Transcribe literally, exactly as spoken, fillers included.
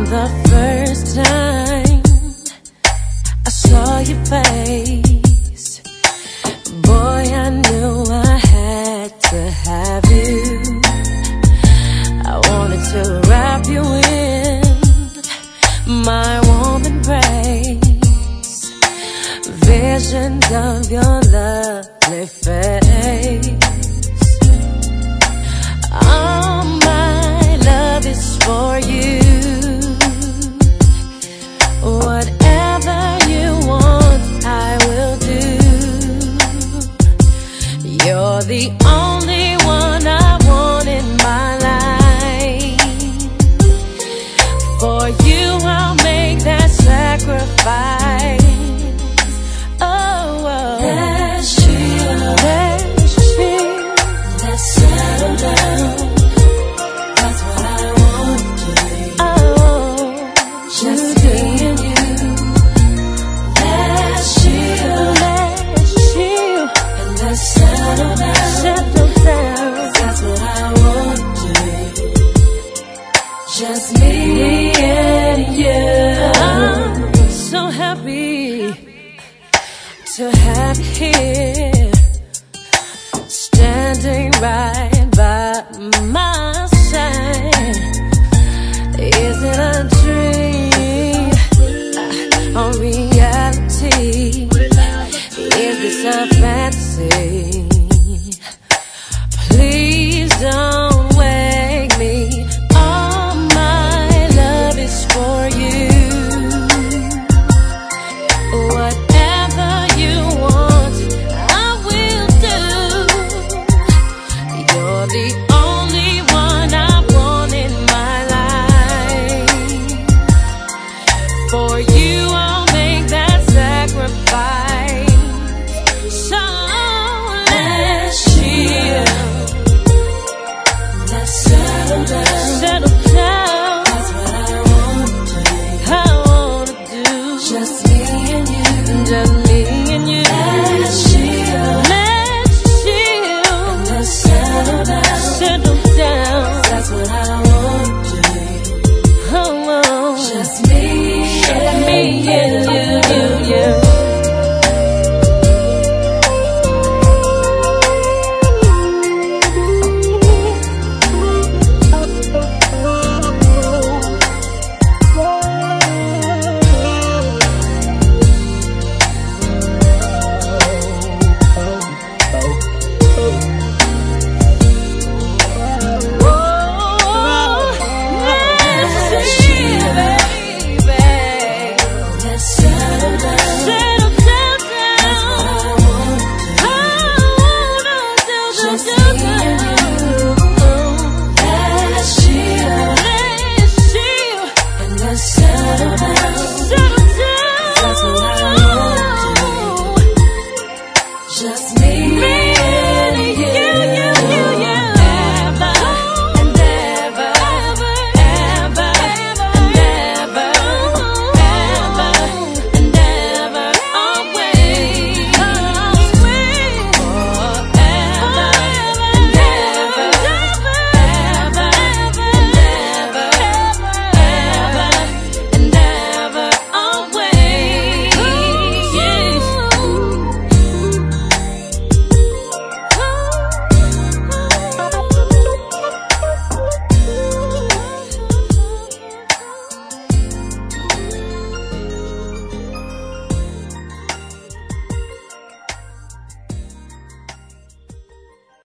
the first time I saw your face, boy, I knew I had to have you. I wanted to wrap you in my warm embrace, visions of your lovely face. All my love is for you. Whatever you want, I will do. You're the only one I want in my life. For you, I'll make that sacrifice. Oh, oh. Let's chill, let's chill, let's settle down. That's what I want to do. Oh, just me and you. Let's chill, let's chill, and let's settle down. Settle down. That's what I want to do. Just me and you. I'm so happy to have you here, standing right by my side. Is it a dream or reality? Is this a fantasy? Please don't wake me. All my love is for you. Whatever you want, I will do. You're the only one I want in my life. For you, I'll make that sacrifice. So let's chill, let's settle down. Settle down. That's what I want to do. I wanna do. Just me and you. Just me and you. Let's chill, let's chill, and let's settle down. Settle down. That's what I want to do. Oh, oh. Just me, just me and you, you, you. Settle down.